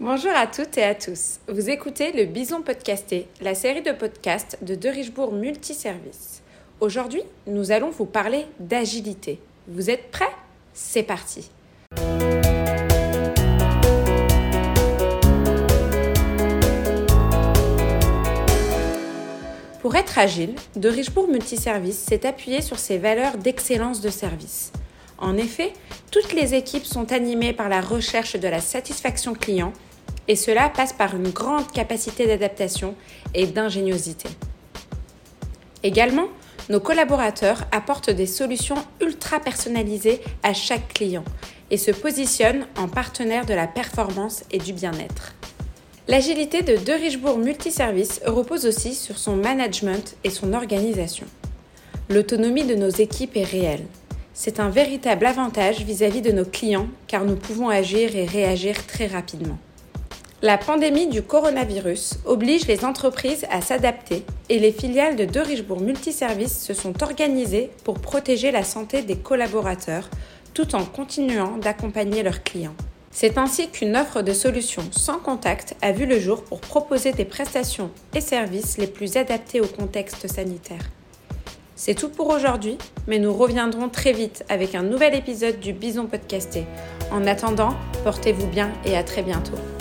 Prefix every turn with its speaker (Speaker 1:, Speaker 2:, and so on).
Speaker 1: Bonjour à toutes et à tous. Vous écoutez le Bison Podcasté, la série de podcasts de Derichebourg Multiservices. Aujourd'hui, nous allons vous parler d'agilité. Vous êtes prêts ? C'est parti. Pour être agile, Derichebourg Multiservices s'est appuyé sur ses valeurs d'excellence de service. En effet, toutes les équipes sont animées par la recherche de la satisfaction client et cela passe par une grande capacité d'adaptation et d'ingéniosité. Également, nos collaborateurs apportent des solutions ultra personnalisées à chaque client et se positionnent en partenaire de la performance et du bien-être. L'agilité de Derichebourg Multiservices repose aussi sur son management et son organisation. L'autonomie de nos équipes est réelle. C'est un véritable avantage vis-à-vis de nos clients car nous pouvons agir et réagir très rapidement. La pandémie du coronavirus oblige les entreprises à s'adapter et les filiales de Derichebourg Multiservices se sont organisées pour protéger la santé des collaborateurs tout en continuant d'accompagner leurs clients. C'est ainsi qu'une offre de solutions sans contact a vu le jour pour proposer des prestations et services les plus adaptés au contexte sanitaire. C'est tout pour aujourd'hui, mais nous reviendrons très vite avec un nouvel épisode du Bison Podcasté. En attendant, portez-vous bien et à très bientôt.